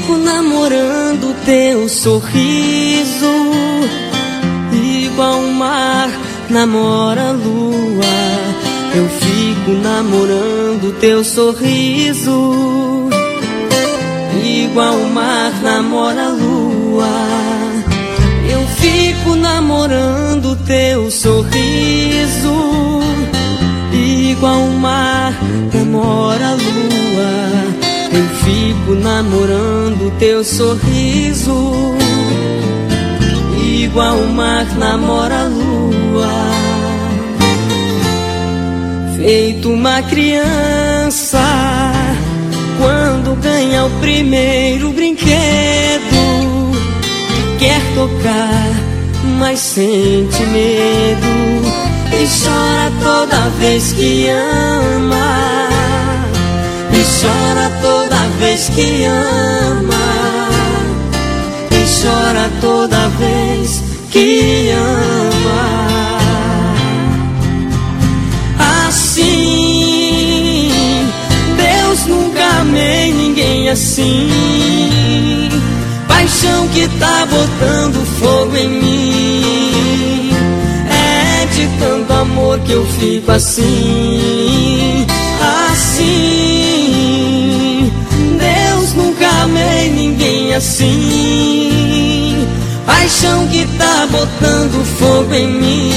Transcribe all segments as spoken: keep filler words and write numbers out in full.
fico namorando teu sorriso, igual o mar namora a lua. Eu fico namorando teu sorriso, igual o mar namora a lua. Eu fico namorando teu sorriso, igual o mar namora a lua. Eu fico namorando teu sorriso, igual o mar namora a lua. Feito uma criança quando ganha o primeiro brinquedo, quer tocar, mas sente medo e chora toda vez que ama, e chora toda vez que ama, e chora toda vez que ama. Assim, Deus nunca amei ninguém assim. Paixão que tá botando fogo em mim. É de tanto amor que eu fico assim. Assim, Deus nunca amei ninguém assim. Paixão que tá botando fogo em mim.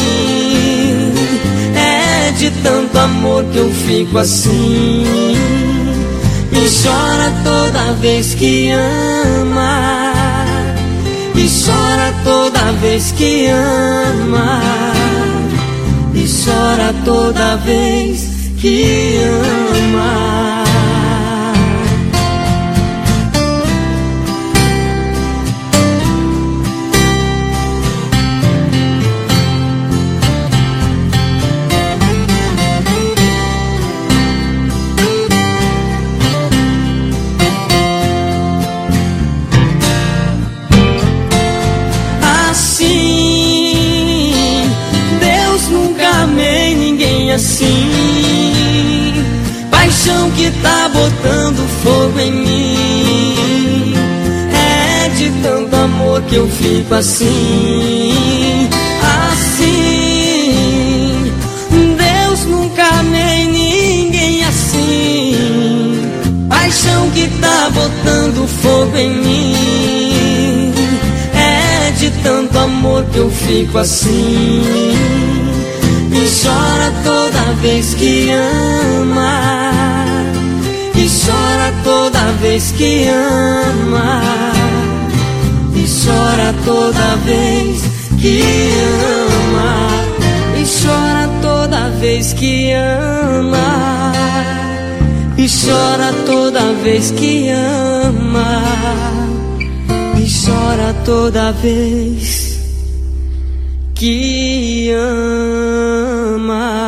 É de tanto amor que eu fico assim. E chora toda vez que ama, e chora toda vez que ama, e chora toda vez que ama. Assim, paixão que tá botando fogo em mim. É de tanto amor que eu fico assim. Assim, Deus nunca amei ninguém assim. Paixão que tá botando fogo em mim. É de tanto amor que eu fico assim. E chora toda vez que ama, e chora toda vez que ama, e chora toda vez que ama, e chora toda vez que ama, e chora toda vez que ama, e chora toda vez que ama.